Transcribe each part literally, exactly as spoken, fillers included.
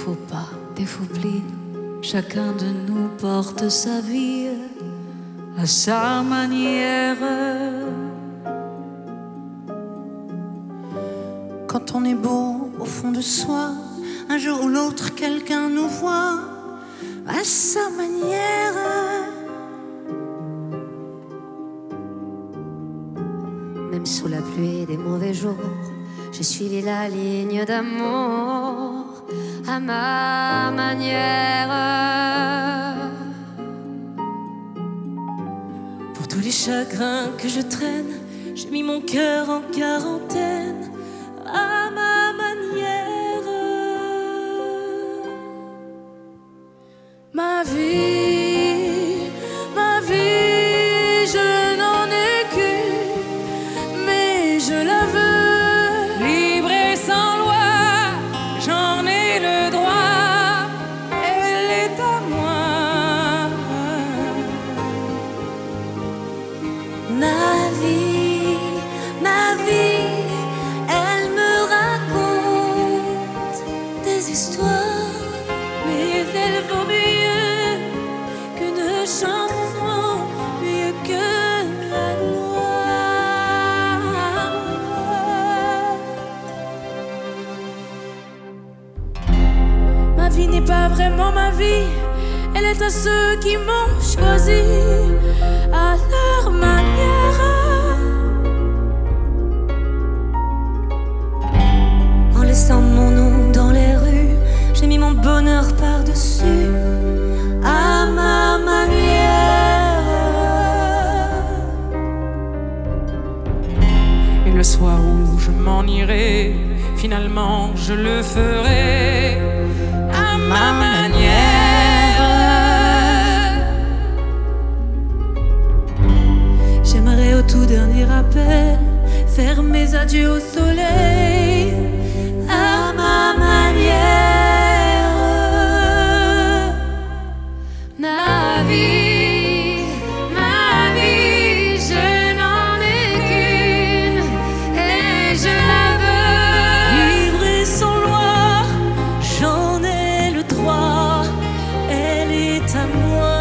faux pas, des faux plis. Chacun de nous porte sa vie à sa manière. Quand on est beau au fond de soi, un jour ou l'autre quelqu'un nous voit à sa manière. Même sous la pluie des mauvais jours, j'ai suivi la ligne d'amour à ma manière. Pour tous les chagrins que je traîne, j'ai mis mon cœur en quarantaine à ma manière. Ma vie, ma vie, je n'en ai qu'une, mais je la veux Libre et sans loi, j'en ai le droit, elle est à moi. Ma vie, ma vie, elle me raconte des histoires, Mais elle vaut mieux qu'une chanson, mieux que la loi. Ma vie n'est pas vraiment ma vie, elle est à ceux qui m'ont choisi à leur manière. En laissant mon nom dans les rues, j'ai mis mon bonheur par-dessus à ma manière. Et le soir où je m'en irai, finalement je le ferai à ma manière. J'aimerais au tout dernier appel faire mes adieux au soleil à ma manière. Ma vie, ma vie, je n'en ai qu'une et je la veux. Libre et sans loi, j'en ai le droit, elle est à moi.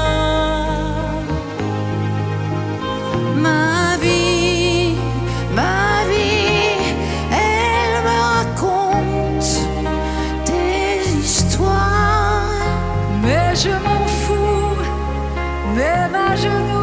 Ma vie, ma vie, elle me raconte des histoires. Mais je m'en fous, même à genoux.